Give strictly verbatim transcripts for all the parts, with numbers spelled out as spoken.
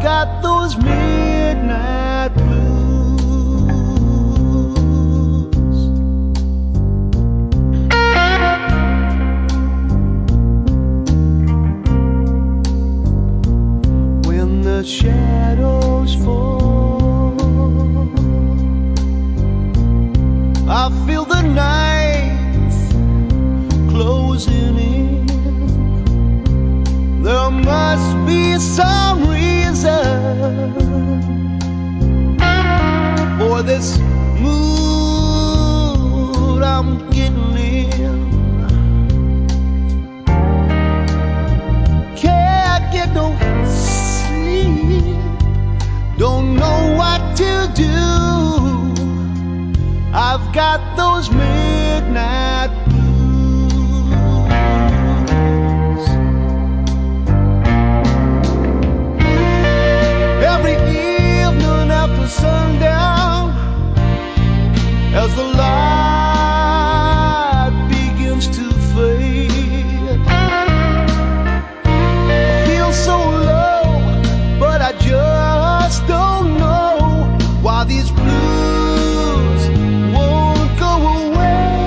got those midnight blues. When the shadows fall, I feel the night closing in. There must be some reason for this mood I'm getting in. Can't get no sleep, don't know what to do. I've got those midnight blues. Every evening after sundown, as the light begins to fade, I feel so low, but I just don't know why these blues won't go away.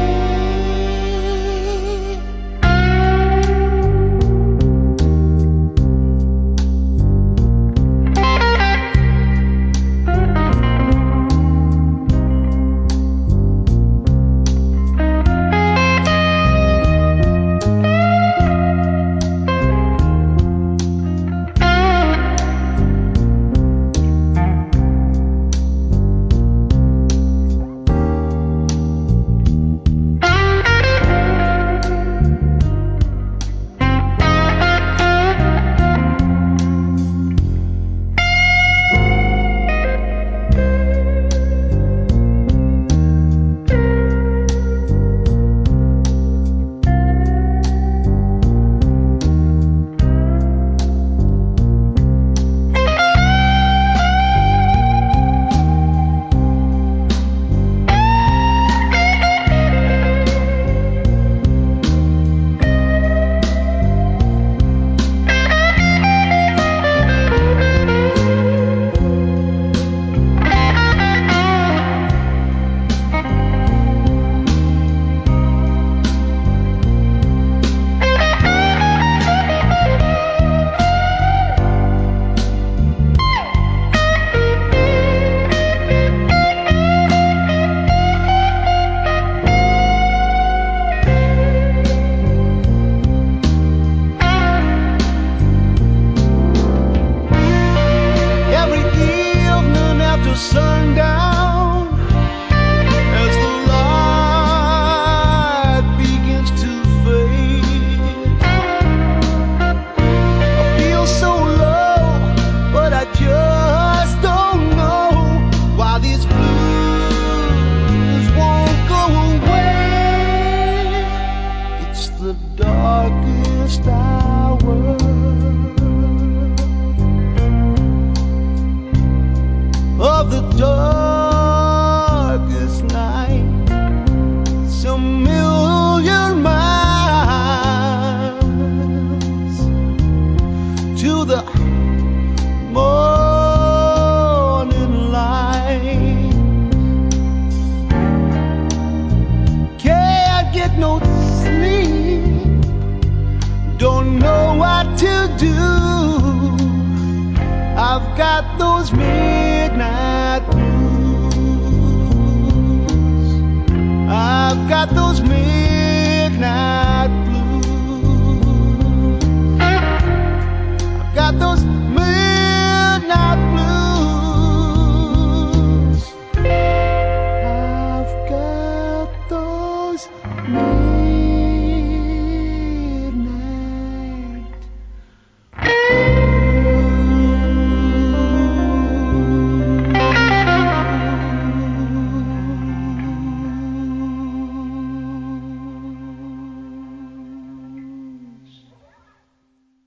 Sundown, as the light begins to fade, I feel so low, but I just don't know why these blues won't go away. It's the darkest hour of the darkest night, some million miles to the morning light. Can't get no sleep, don't know what to do. I've got those midnight blues. I've got those midnight